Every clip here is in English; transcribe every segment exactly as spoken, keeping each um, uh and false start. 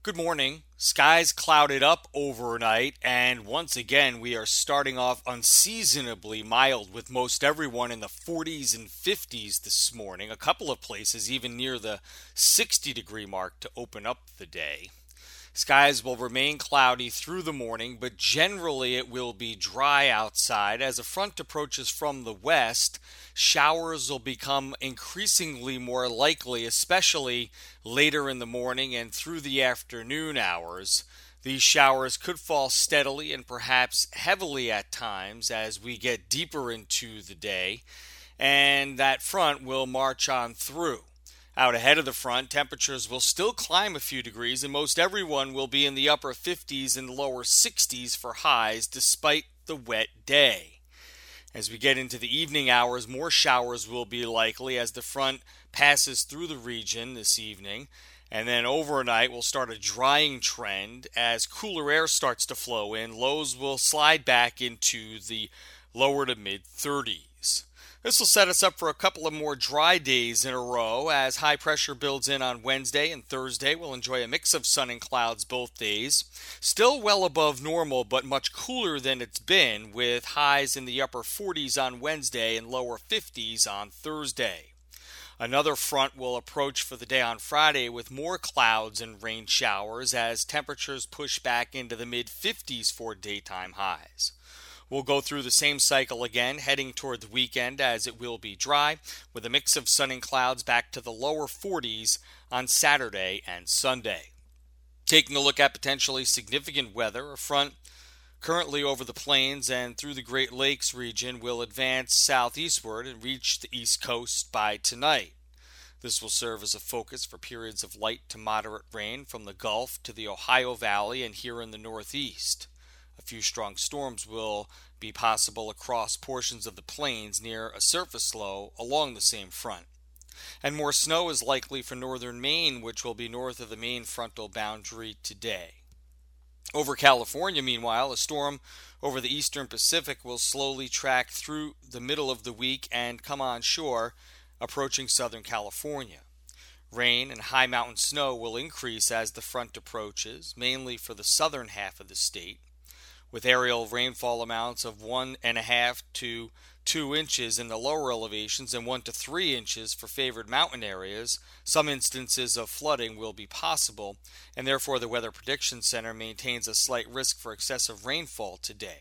Good morning. Skies clouded up overnight, and once again, we are starting off unseasonably mild with most everyone in the forties and fifties this morning. A couple of places even near the sixty degree mark to open up the day. Skies will remain cloudy through the morning, but generally it will be dry outside. As a front approaches from the west, showers will become increasingly more likely, especially later in the morning and through the afternoon hours. These showers could fall steadily and perhaps heavily at times as we get deeper into the day, and that front will march on through. Out ahead of the front, temperatures will still climb a few degrees, and most everyone will be in the upper fifties and lower sixties for highs despite the wet day. As we get into the evening hours, more showers will be likely as the front passes through the region this evening, and then overnight we'll start a drying trend as cooler air starts to flow in. Lows will slide back into the lower to mid thirties. This will set us up for a couple of more dry days in a row as high pressure builds in on Wednesday and Thursday. We'll enjoy a mix of sun and clouds both days. Still well above normal, but much cooler than it's been, with highs in the upper forties on Wednesday and lower fifties on Thursday. Another front will approach for the day on Friday with more clouds and rain showers as temperatures push back into the mid fifties for daytime highs. We'll go through the same cycle again, heading toward the weekend as it will be dry, with a mix of sun and clouds back to the lower forties on Saturday and Sunday. Taking a look at potentially significant weather, a front currently over the plains and through the Great Lakes region will advance southeastward and reach the East Coast by tonight. This will serve as a focus for periods of light to moderate rain from the Gulf to the Ohio Valley and here in the Northeast. A few strong storms will be possible across portions of the plains near a surface low along the same front. And more snow is likely for northern Maine, which will be north of the Maine frontal boundary today. Over California, meanwhile, a storm over the eastern Pacific will slowly track through the middle of the week and come on shore, approaching southern California. Rain and high mountain snow will increase as the front approaches, mainly for the southern half of the state, with aerial rainfall amounts of one and a half to two inches in the lower elevations and one to three inches for favored mountain areas. Some instances of flooding will be possible, and therefore the Weather Prediction Center maintains a slight risk for excessive rainfall today.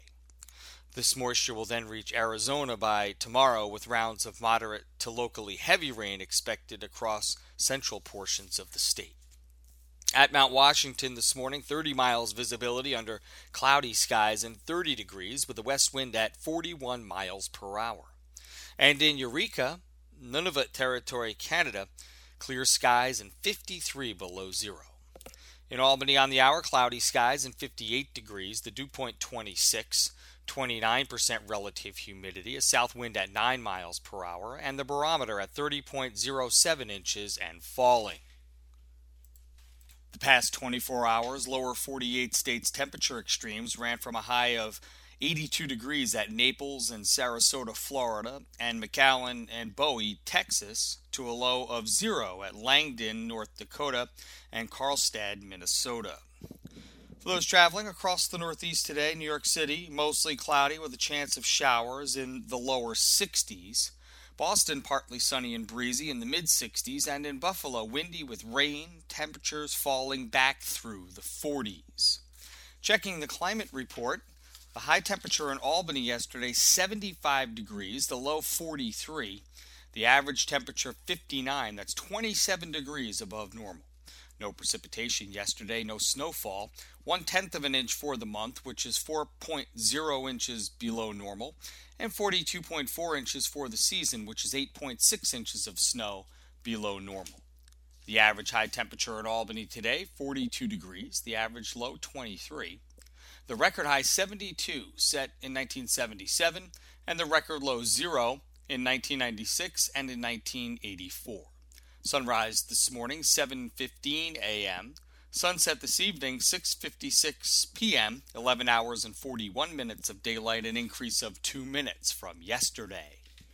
This moisture will then reach Arizona by tomorrow, with rounds of moderate to locally heavy rain expected across central portions of the state. At Mount Washington this morning, thirty miles visibility under cloudy skies and thirty degrees with a west wind at forty-one miles per hour. And in Eureka, Nunavut Territory, Canada, clear skies and fifty-three below zero. In Albany on the hour, cloudy skies and fifty-eight degrees, the dew point twenty-six, twenty-nine percent relative humidity, a south wind at nine miles per hour, and the barometer at thirty point zero seven inches and falling. The past twenty-four hours, lower forty-eight states temperature extremes ran from a high of eighty-two degrees at Naples and Sarasota, Florida, and McAllen and Bowie, Texas, to a low of zero at Langdon, North Dakota, and Karlstad, Minnesota. For those traveling across the Northeast today, New York City, mostly cloudy with a chance of showers in the lower sixties. Boston, partly sunny and breezy in the mid-sixties, and in Buffalo, windy with rain, temperatures falling back through the forties. Checking the climate report, the high temperature in Albany yesterday, seventy-five degrees, the low forty-three, the average temperature fifty-nine, that's twenty-seven degrees above normal. No precipitation yesterday, no snowfall, one-tenth of an inch for the month, which is four point zero inches below normal, and forty-two point four inches for the season, which is eight point six inches of snow below normal. The average high temperature in Albany today, forty-two degrees, the average low twenty-three. The record high seventy-two set in nineteen seventy-seven, and the record low zero in nineteen ninety-six and in nineteen eighty-four. Sunrise this morning, seven fifteen a.m. Sunset this evening, six fifty-six p.m., eleven hours and forty-one minutes of daylight, an increase of two minutes from yesterday.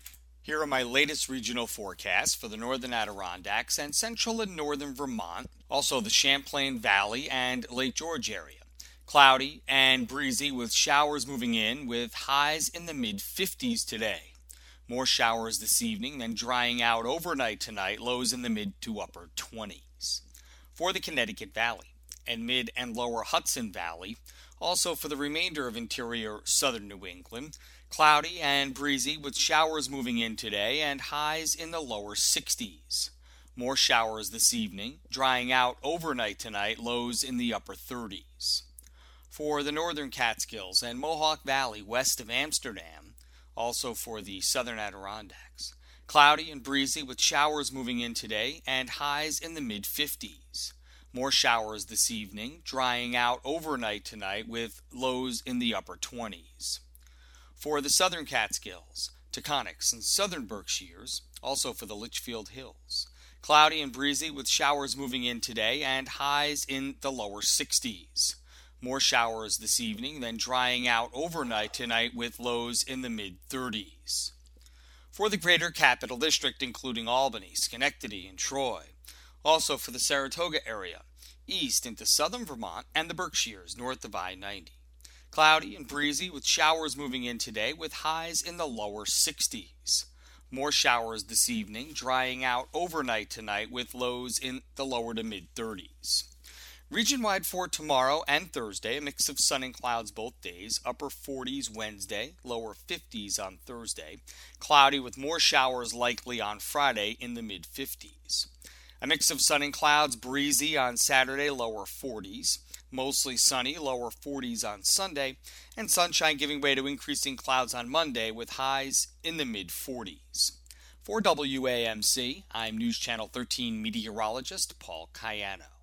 Here are my latest regional forecasts for the northern Adirondacks and central and northern Vermont, also the Champlain Valley and Lake George area. Cloudy and breezy with showers moving in with highs in the mid fifties today. More showers this evening, then drying out overnight tonight, lows in the mid to upper twenties. For the Connecticut Valley and mid and lower Hudson Valley, also for the remainder of interior southern New England, cloudy and breezy with showers moving in today and highs in the lower sixties. More showers this evening, drying out overnight tonight, lows in the upper thirties. For the northern Catskills and Mohawk Valley west of Amsterdam, also for the southern Adirondacks, cloudy and breezy with showers moving in today and highs in the mid fifties. More showers this evening, drying out overnight tonight with lows in the upper twenties. For the southern Catskills, Taconics, and southern Berkshires, also for the Litchfield Hills, cloudy and breezy with showers moving in today and highs in the lower sixties. More showers this evening, then drying out overnight tonight with lows in the mid thirties. For the greater Capital District, including Albany, Schenectady, and Troy, also for the Saratoga area, east into southern Vermont and the Berkshires north of I ninety. Cloudy and breezy with showers moving in today with highs in the lower sixties. More showers this evening, drying out overnight tonight with lows in the lower to mid thirties. Region-wide for tomorrow and Thursday, a mix of sun and clouds both days, upper forties Wednesday, lower fifties on Thursday, cloudy with more showers likely on Friday in the mid fifties. A mix of sun and clouds, breezy on Saturday, lower forties. Mostly sunny, lower forties on Sunday. And sunshine giving way to increasing clouds on Monday with highs in the mid forties. For W A M C, I'm News Channel thirteen meteorologist Paul Cayano.